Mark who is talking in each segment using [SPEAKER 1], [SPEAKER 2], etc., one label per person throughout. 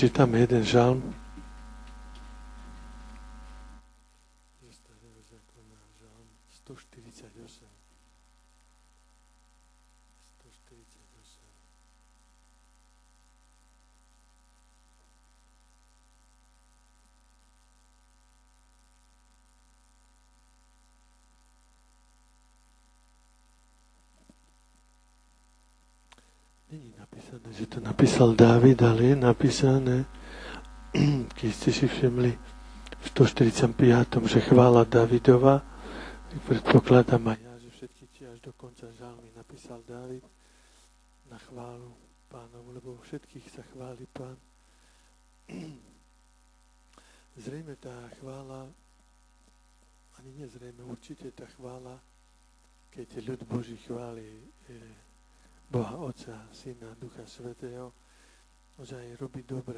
[SPEAKER 1] Čítame jeden žalm zo starého zákona, žalm 148. 148. Není napísané, že to napísal Dávid, ale je napísané, keď ste si všimli, v 145. že chvála Dávidova, predpokladám aj ja, že všetky tie až do konca žalmy napísal Dávid na chválu Pánovu, lebo všetkých sa chváli Pán. Zrejme tá chvála, ani nezrejme, určite tá chvála, keď ľud Boží chváli Boha Otca, Syna, Ducha Svätého, ozaj robí dobré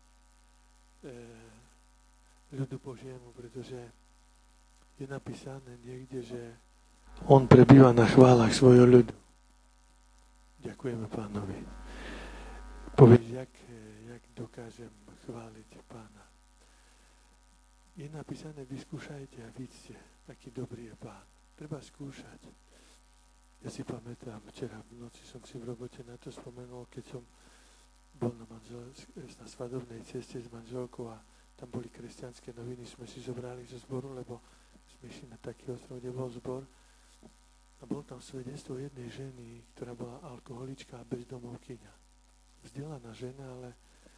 [SPEAKER 1] ľudu Božiemu, pretože je napísané niekde, že on prebýva na chválach svojho ľudu. Ďakujeme Pánovi. Povedz, jak dokážem chváliť Pána. Je napísané, vyskúšajte a vidíte, aký dobrý je Pán. Treba skúšať. Ja si pamätám, včera v noci som si v robote na to spomenul, keď som bol na svadobnej ceste s manželkou a tam boli kresťanské noviny, sme si zobrali zo zboru, lebo sme išli na taký ostrov, kde bol zbor. A bolo tam svedectvo jednej ženy, ktorá bola alkoholička a bezdomovkyňa. Vzdelaná žena, ale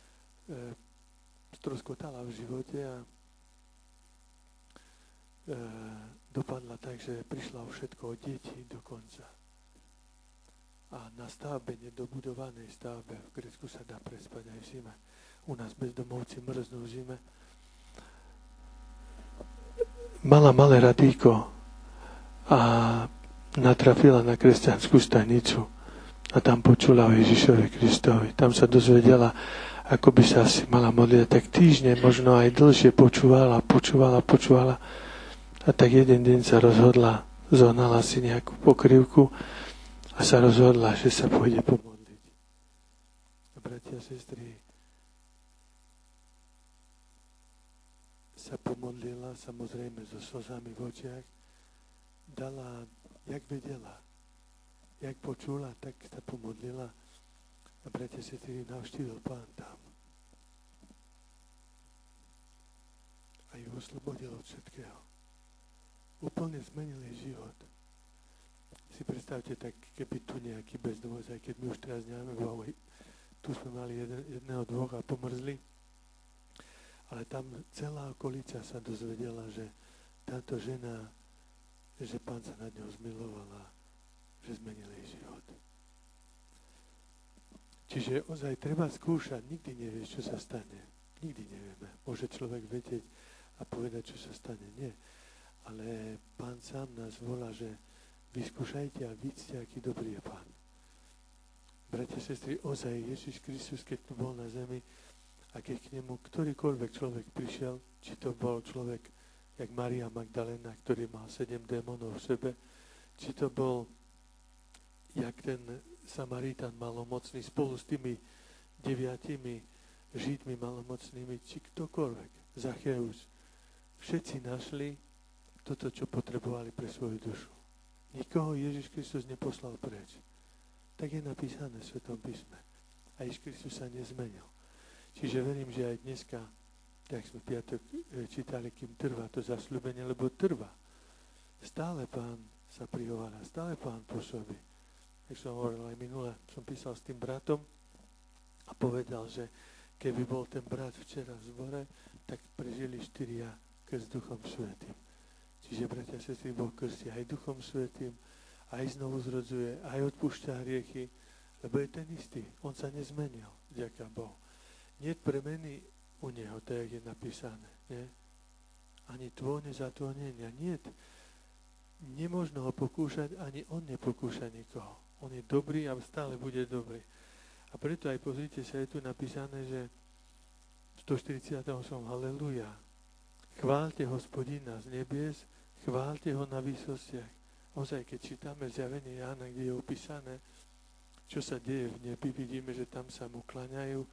[SPEAKER 1] stroskotala v živote a dopadla tak, že prišla o všetko, od detí dokonca. A na stavbe, nedobudovanej stavbe, v Grécku sa dá prespať aj v zime. U nás bezdomovci mrznú v zime. Mala malé radíko a natrafila na kresťanskú stanicu a tam počula o Ježišovi Kristovi. Tam sa dozvedela, ako by sa asi mala modliť. Tak týždne, možno aj dlhšie počúvala. A tak jeden deň sa rozhodla, zohnala si nejakú pokrývku a sa rozhodla, že sa pôjde pomodliť. A bratia a sestry, sa pomodlila, samozrejme so slzami v očiach, dala, jak vedela, jak počula, tak sa pomodlila a bratia a sestry, navštívil Pán tam. A ju oslobodil od všetkého. Úplne zmenil jej život. Si predstavte, tak keby tu nejaký bezdomovec, aj keď my už teraz nemáme, tu sme mali jedného, dvoch a pomrzli, ale tam celá okolica sa dozvedela, že táto žena, že Pán sa nad ňou zmiloval a že zmenil jej život. Čiže ozaj treba skúšať, nikdy nevieš, čo sa stane. Nikdy nevieme. Môže človek vedieť a povedať, čo sa stane. Nie. Ale Pán sám nás volá, že vyskúšajte a vidíte, aký dobrý je Pán. Bratia, sestry, ozaj Ježiš Kristus, keď tu bol na zemi a keď k nemu ktorýkoľvek človek prišiel, či to bol človek, jak Mária Magdalena, ktorý mal 7 démonov v sebe, či to bol, jak ten Samaritan malomocný spolu s tými 9 Židmi malomocnými, či ktokoľvek, Zacheus, všetci našli toto, čo potrebovali pre svoju dušu. Nikoho Ježiš Kristus neposlal preč. Tak je napísané v Svetom písme. A Ježiš Kristus sa nezmenil. Čiže verím, že aj dneska, tak sme piatok čítali, kým trvá to zasľúbenie, lebo trvá. Stále Pán sa prihovára, stále Pán pôsobí. Jak som hovoril aj minule, som písal s tým bratom a povedal, že keby bol ten brat včera v zbore, tak prežili 4 krst Duchom Svätým. Čiže, bratia a sestry, Boh krstí aj Duchom Svätým, aj znovu zrodzuje, aj odpúšťa hriechy, lebo je ten istý. On sa nezmenil, vďaka Bohu. Niet premeny u neho, tak je napísané. Nie? Ani tvone zatvonenia. Niet. Nemožno ho pokúšať, ani on nepokúša nikoho. On je dobrý a stále bude dobrý. A preto aj pozrite sa, je tu napísané, že v 148. Haleluja. Chváľte Hospodina z nebies, chváľte ho na výsostiach. Ozaj, keď čítame zjavenie Jána, kde je opísané, čo sa deje v nebi, vidíme, že tam sa mu klaňajú a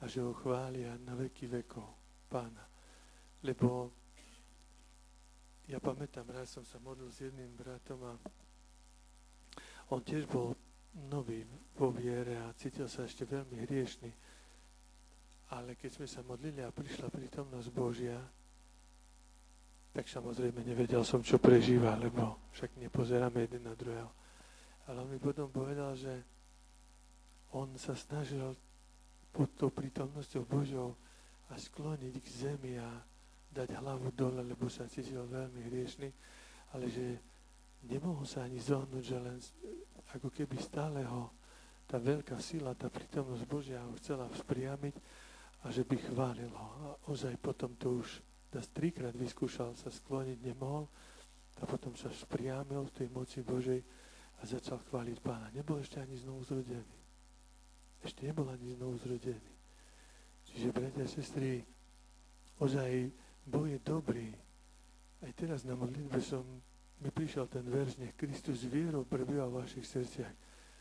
[SPEAKER 1] a že ho chvália na veky vekov Pána. Lebo ja pamätám, raz som sa modlil s jedným bratom a on tiež bol nový vo viere a cítil sa ešte veľmi hriešný. Ale keď sme sa modlili a prišla prítomnosť Božia, tak samozrejme nevedel som, čo prežíva, lebo však nepozeráme jeden na druhého. Ale on mi potom povedal, že on sa snažil pod tou prítomnosťou Božou a skloniť k zemi a dať hlavu dole, lebo sa cítil veľmi hriešný, ale že nemohol sa ani zohnúť, že len ako keby stále ho tá veľká sila, tá prítomnosť Božia ho chcela vzpriamiť a že by chválil ho. A ozaj potom to už 3-krát vyskúšal, sa skloniť nemohol a potom sa vzpriamil v tej moci Božej a začal chváliť Pána. Nebol ešte ani znovu zrodený. Ešte nebol ani znovu zrodený. Čiže, bratia a sestry, ozaj Boh je dobrý. Aj teraz na modlitbe mi prišiel ten verš, nech Kristus vierou prebýva v vašich srdciach.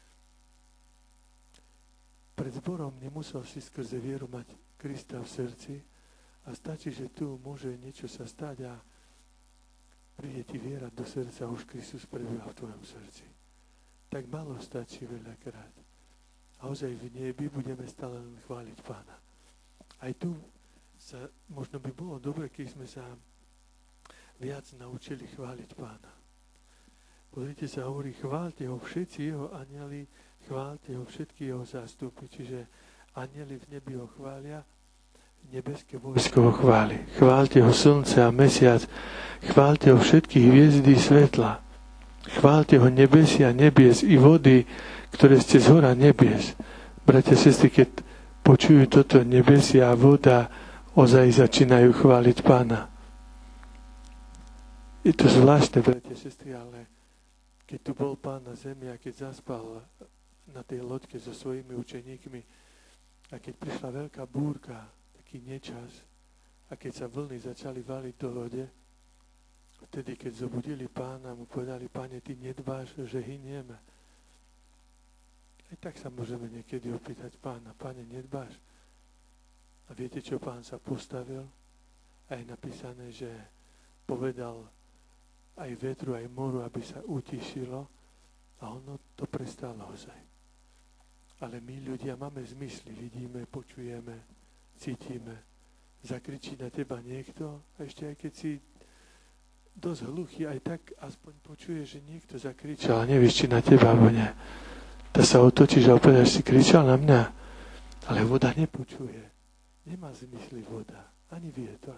[SPEAKER 1] Pred zborom nemusel si skrze vieru mať Krista v srdci a stačí, že tu môže niečo sa stať a príde ti viera do srdca a už Kristus prebýva v tvojom srdci. Tak malo stačí veľakrát. A ozaj v nebi budeme stále len chváliť Pána. Aj tu možno by bolo dobre, keď sme sa viac naučili chváliť Pána. Pozrite sa, hovorí, chváľte ho všetci jeho anjeli, chváľte ho všetky jeho zástupy. Čiže anjeli v nebi ho chvália, nebeské vojsko ho chváli. Chváľte ho slnce a mesiac, chváľte ho všetky hviezdy svetla. Chváľte ho nebesia, nebies i vody, ktoré ste z hora nebies. Bratia, sestry, keď počujú toto nebesia a voda, ozaj začínajú chváliť Pána. Je to zvláštne, bratia, sestry, ale keď tu bol Pán na zemi a keď zaspal na tej loďke so svojimi učeníkmi a keď prišla veľká búrka, taký nečas a keď sa vlny začali valiť do lode, vtedy, keď zobudili Pána, mu povedali, Pane, ty nedbáš, že hynieme. Aj tak sa môžeme niekedy opýtať Pána, Pane, nedbáš? A viete, čo Pán sa postavil? A je napísané, že povedal aj vetru, aj moru, aby sa utišilo a ono to prestalo ozaj. Ale my ľudia máme zmysly, vidíme, počujeme, cítime. Zakričí na teba niekto a ešte aj keď si dosť hluchý, aj tak aspoň počuje, že niekto zakričal a nevieš, či na teba alebo nie. Tak sa otočíš a opäť si kričal na mňa, ale voda nepočuje. Nemá zmysly voda, ani vietor.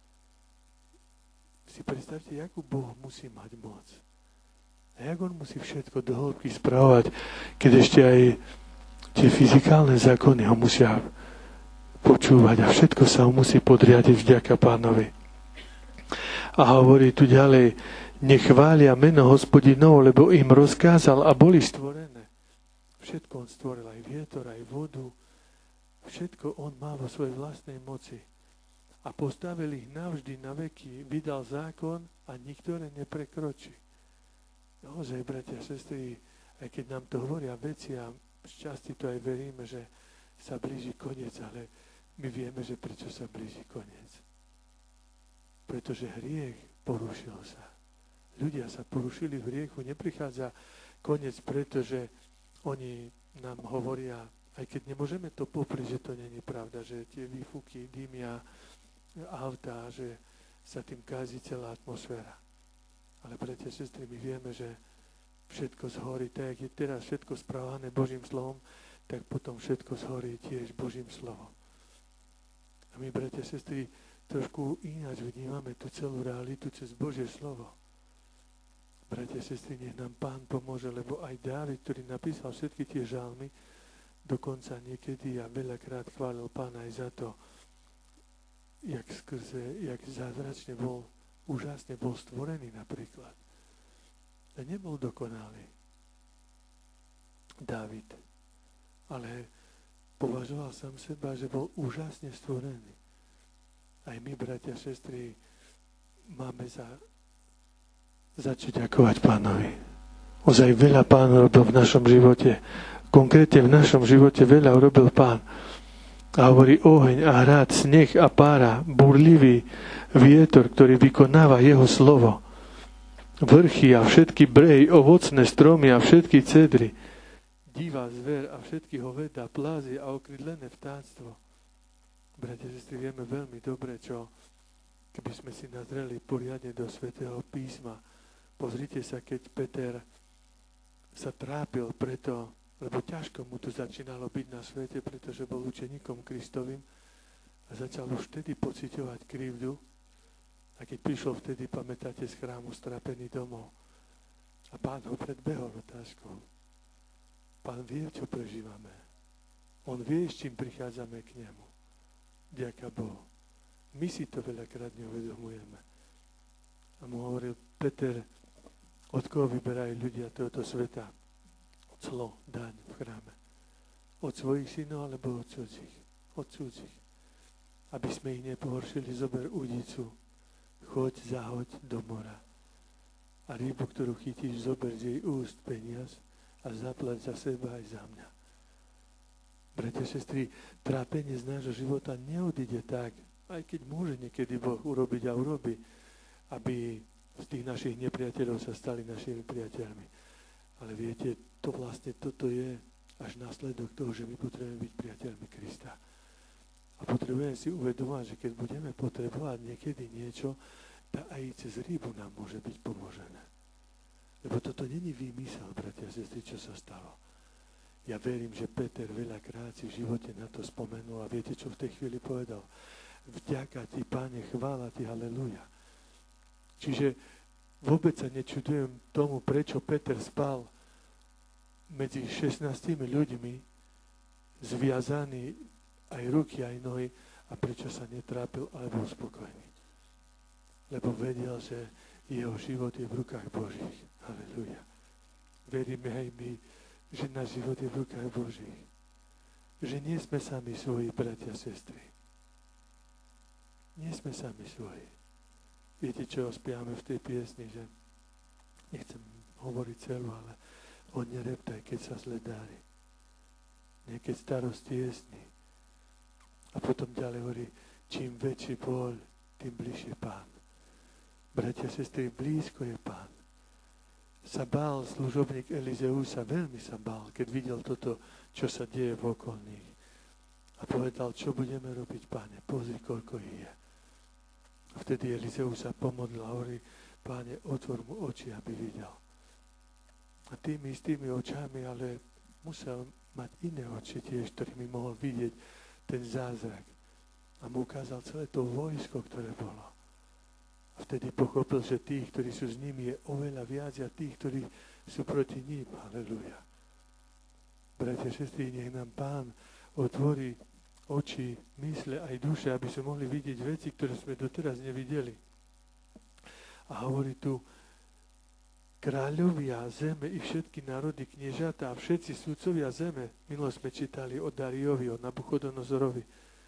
[SPEAKER 1] Si predstavte, akú Boh musí mať moc. A jak on musí všetko do hĺbky spravovať, keď ešte aj tie fyzikálne zákony ho musia počúvať a všetko sa ho musí podriadiť vďaka Pánovi. A hovorí tu ďalej, nechvália meno Hospodinovo, lebo im rozkázal a boli stvorené. Všetko on stvoril, aj vietor, aj vodu. Všetko on má vo svojej vlastnej moci. A postavil ich navždy, na veky, vydal zákon a nikto neprekročí. Naozaj, bratia a sestry, aj keď nám to hovoria veci a z časti to aj veríme, že sa blíži koniec, ale my vieme, že prečo sa blíži koniec. Pretože hriech porušil sa. Ľudia sa porušili v hriechu, neprichádza koniec, pretože oni nám hovoria, aj keď nemôžeme to poprieť, že to nie je pravda, že tie výfuky dymia autá, že sa tým kazí celá atmosféra. Ale bratia a sestry, my vieme, že všetko zhorí, tak je teraz všetko správané Božím slovom, tak potom všetko zhorí tiež Božím slovom. A my, bratia a sestry, trošku ináč vnímame tú celú realitu cez Božie slovo. Bratia a sestry, nech nám Pán pomôže, lebo aj Dávid, ktorý napísal všetky tie žalmy, dokonca niekedy a veľakrát chválil Pána aj za to, jak zázračne bol, úžasne bol stvorený napríklad. A nebol dokonalý Dávid, ale považoval sám seba, že bol úžasne stvorený. Aj my, bratia a sestry, máme začať ďakovať Pánovi. Ozaj veľa Pán robil v našom živote. Konkrétne v našom živote veľa urobil Pán. A hovorí oheň a hrad, sneh a pára, burlivý vietor, ktorý vykonáva jeho slovo. Vrchy a všetky brehy, ovocné stromy a všetky cedry, divá zver a všetky hoväda, plázy a okrydlené vtáctvo. Bratia, sestry, vieme veľmi dobre, čo keby sme si nazreli poriadne do Svätého písma. Pozrite sa, keď Peter sa trápil preto, lebo ťažko mu to začínalo byť na svete, pretože bol učeníkom Kristovým a začal už vtedy pociťovať krivdu. A keď prišiel vtedy, pamätáte, z chrámu strapený domov a Pán ho predbehol otázkou. Pán vie, čo prežívame. On vie, s čím prichádzame k nemu. Ďaká Bohu. My si to veľakrát neuvedomujeme. A mu hovoril Peter, od koho vyberajú ľudia tohoto sveta clo, daň v chráme? Od svojich synov alebo od cudzích? Od cudzích. Aby sme ich nepohoršili, zober údicu, choď, zahoď do mora. A rybu, ktorú chytíš, zober z jej úst peniaz a zaplať za seba aj za mňa. Bratia, sestry, trápenie z nášho života neodíde tak, aj keď môže niekedy Boh urobiť a urobí, aby z tých našich nepriateľov sa stali našimi priateľmi. Ale viete, toto je až následok toho, že my potrebujeme byť priateľmi Krista. A potrebujeme si uvedomať, že keď budeme potrebovať niekedy niečo, tak aj cez rybu nám môže byť pomožené. Lebo toto není výmysel, bratia a sestry, čo sa stalo. Ja verím, že Peter veľakrát si v živote na to spomenul a viete, čo v tej chvíli povedal? Vďaka ti, Páne, chvála ti, haleluja. Čiže vôbec sa nečudujem tomu, prečo Peter spal medzi 16 ľuďmi, zviazaný aj ruky, aj nohy, a prečo sa netrápil, ale bol spokojný. Lebo vedel, že jeho život je v rukách Božích. Halelúja. Veríme aj my, že náš život je v rukách Božích. Že nie sme sami svoji, bratia a sestry. Nie sme sami svoji. Viete, čo spievame v tej piesni, že nechcem hovoriť celú, ale hodne reptaj, keď sa zle dári. Nie, keď starosti jesní. A potom ďalej hovorí, čím väčší bol, tým bližšie Pán. Bratia a sestry, blízko je Pán. Sa bál služobník Elizeusa, veľmi sa bál, keď videl toto, čo sa deje v okolných. A povedal, čo budeme robiť, Páne, pozri, koľko ich je. A vtedy Elizeus sa pomodlil a hovorí, Páne, otvor mu oči, aby videl. A tými istými očami, ale musel mať iné oči tiež, ktorými mohol vidieť ten zázrak. A mu ukázal celé to vojsko, ktoré bolo. A vtedy pochopil, že tých, ktorí sú s nimi, je oveľa viac a tých, ktorí sú proti ním. Halelúja. Bratia, sestry, nech nám Pán otvorí oči, mysle aj duše, aby sme mohli vidieť veci, ktoré sme doteraz nevideli. A hovorí tu, kráľovia zeme i všetky národy, kniežatá a všetci sudcovia zeme. Minulo sme čítali o Dariovi, o Nabuchodonozorovi.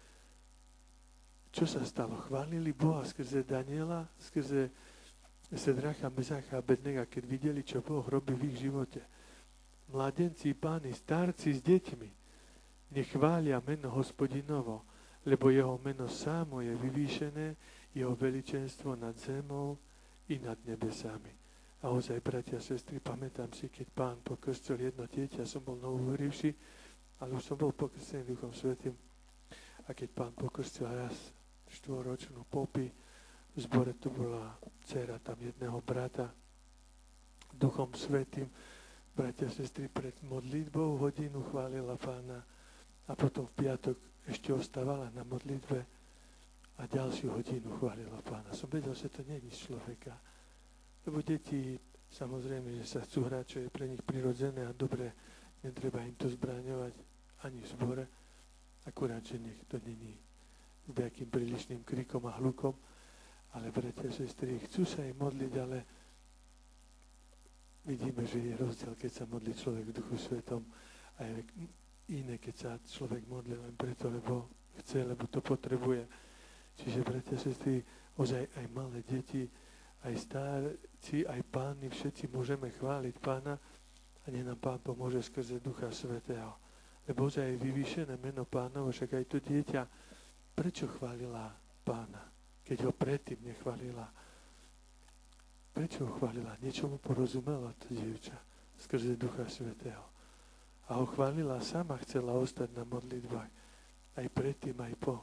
[SPEAKER 1] Čo sa stalo? Chválili Boha skrze Daniela, skrze Sedracha, Mesacha a Abednega, keď videli, čo Boh robí v ich živote. Mladenci, páni, starci s deťmi nechvália meno Hospodinovo, lebo jeho meno samo je vyvýšené, jeho veličenstvo nad zemou i nad nebesami. A ozaj, bratia a sestry, pamätám si, keď Pán pokrstil jedno dieťa, som bol novoverivší, ale už som bol pokrstený Duchom Svätým. A keď Pán pokrstil raz 4-ročnú Popy, v zbore tu bola dcera tam jedného brata, Duchom Svätým, bratia a sestry, pred modlitbou hodinu chválila Pána a potom v piatok ešte ostávala na modlitbe a ďalšiu hodinu chválila Pána. Som vedel, že to nie je nič človeka. Lebo deti, samozrejme, že sa chcú hrať, čo je pre nich prirodzené a dobre, netreba im to zbraňovať ani v zbore, akurát, že nech to není s nejakým prílišným krikom a hlukom, ale bratia a sestry, chcú sa im modliť, ale vidíme, že je rozdiel, keď sa modlí človek v Duchu Svetom a je iné, keď sa človek modlí len preto, lebo chce, lebo to potrebuje. Čiže, bratia a sestry, ozaj aj malé deti, aj starci, aj páni, všetci môžeme chváliť Pána a nech nám Pán pomôže skrze Ducha Svätého, Lebo ozaj je vyvýšené meno Pánovo, však aj to dieťa, prečo chválila Pána, keď ho predtým nechválila? Prečo ho chválila? Niečo mu porozumela to dievča skrze Ducha Svätého. A ho chválila, sama chcela ostať na modlitbách. Aj predtým, aj po.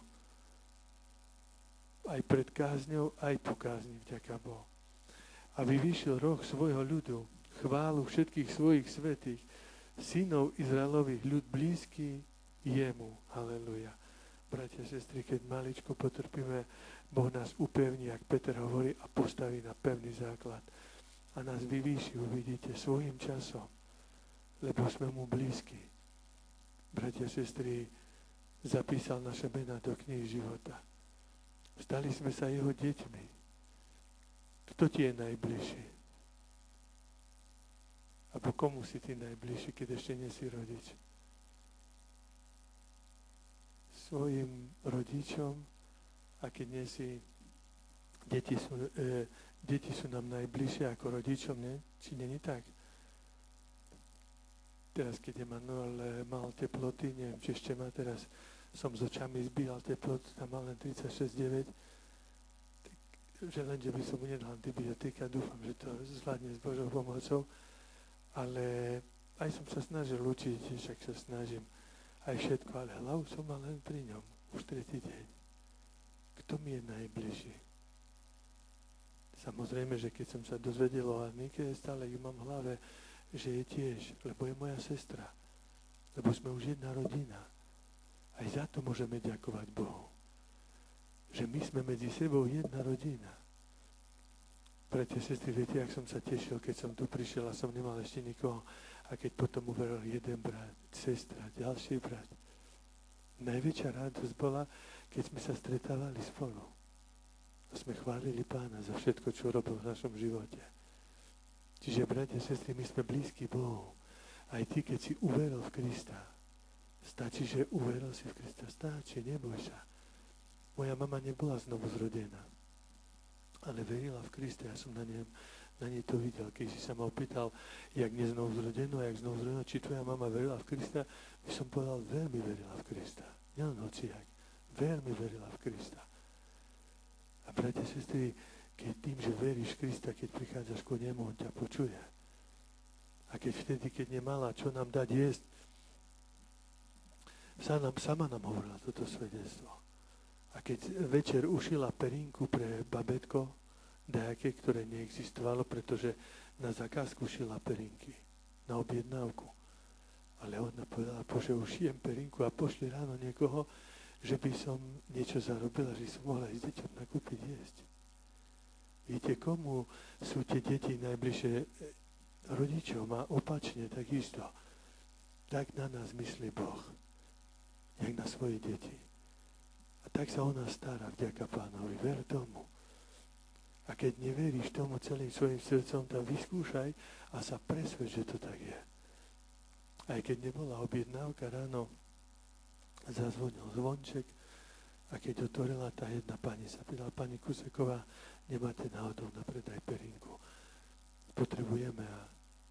[SPEAKER 1] Aj pred kázňou, aj po kázni, vďaka Bohu. A vyvýšil roh svojho ľudu, chválu všetkých svojich svätých, synov Izraelových, ľud blízky jemu. Halleluja. Bratia a sestry, keď maličko potrpíme, Boh nás upevní, jak Peter hovorí, a postaví na pevný základ. A nás vyvýši, uvidíte, svojím časom, lebo sme mu blízki. Bratia a sestry, zapísal naše mená do kníh života. Stali sme sa jeho deťmi. Kto ti je najbližší? Abo komu si ty najbližší, keď ešte nie si rodič? Svojim rodičom, a keď nie si, deti sú nám najbližšie ako rodičom, nie? Či nie tak? Teraz, keď Emanuel mal teploty, neviem, či ešte má teraz, som s očami zbíjal teplotu, tam mal len 36,9, že len, že by som mu nedal antibiotika, dúfam, že to zvládne s Božou pomocou, ale aj som sa snažil učiť, však sa snažím aj všetko, ale hlavu som mal len pri ňom, už tretí deň. Kto mi je najbližší? Samozrejme, že keď som sa dozvedel o Annike, stále ju mám v hlave, že je tiež, lebo je moja sestra, lebo sme už jedna rodina. Aj za to môžeme ďakovať Bohu. Že my sme medzi sebou jedna rodina. Bratia, sestry, viete, jak som sa tešil, keď som tu prišiel a som nemal ešte nikoho. A keď potom uveril jeden brat, sestra, ďalší brat. Najväčšia radosť bola, keď sme sa stretávali spolu. A sme chválili Pána za všetko, čo robil v našom živote. Čiže, bratia, sestry, my sme blízki Bohu. Aj ty, keď si uveril v Krista. Stačí, že uveril si v Krista. Stačí, neboj sa. Moja mama nebola znovu zrodená, ale verila v Krista. Ja som na nej to videl. Keď si sa ma opýtal, jak nie znovu zrodenú a jak znovu zrodenú, či tvoja mama verila v Krista, by som povedal, veľmi verila v Krista. Nielen hociak. Veľmi verila v Krista. A bratia, sestry, keď tým, že veríš v Krista, keď prichádzaš ku nemu, on ťa počuje. A keď vtedy, keď nemala čo nám dať jesť, sama nám hovorila toto svedectvo. A keď večer ušila perinku pre babetko, nejaké, ktoré neexistovalo, pretože na zakázku šila perinky, na objednávku. Ale ona povedala, Bože, ušijem perinku a pošli ráno niekoho, že by som niečo zarobila, že som mohla ísť deťom nakúpiť jesť. Viete, komu sú tie deti najbližšie rodičom a opačne takisto. Tak na nás myslí Boh, jak na svoje deti. A tak sa o nás stará, vďaka Pánovi. Ver tomu. A keď neveríš tomu celým svojim srdcom, tak vyskúšaj a sa presvedč, že to tak je. Aj keď nebola objednávka ráno, zazvonil zvonček a keď otvorila tá jedna pani, sa pýtala, pani Kuseková, nemáte náhodou na predaj perinku? Potrebujeme a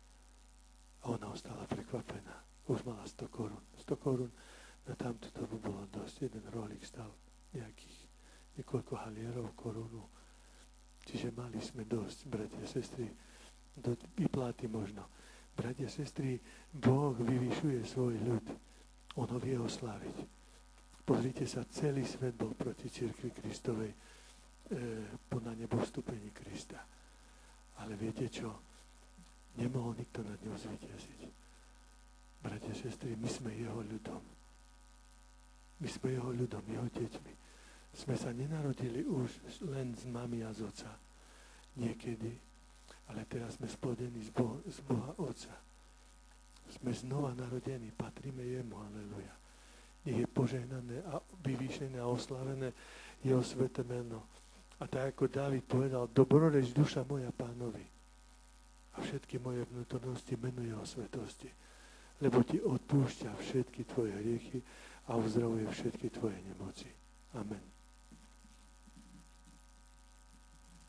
[SPEAKER 1] ona ostala prekvapená. Už mala 100 korún. 100 korún na tamto dobu bolo dosť. Jeden rohlík stal nejakých niekoľko halierov korunu. Čiže mali sme dosť, bratia, sestry, do vypláty možno. Bratia, sestry, Boh vyvyšuje svoj ľud. On ho vie osláviť. Pozrite sa, celý svet bol proti cirkvi Kristovej po na nebo vstúpení Krista. Ale viete čo? Nemohol nikto nad ňou zvíťaziť. Bratia, sestry, my sme jeho ľudom. My sme jeho ľudom, jeho deťmi. Sme sa nenarodili už len z mamy a z oca. Niekedy. Ale teraz sme splodení z Boha Otca. Sme znova narodení, patríme jemu, aleluja. Nech je požehnané a vyvýšené a oslavené jeho sväté meno. A tak ako Dávid povedal, dobroreč duša moja Pánovi a všetky moje vnútornosti menu jeho svetosti. Lebo ti odpúšťa všetky tvoje hriechy a uzdravuje všetky tvoje nemoci. Amen.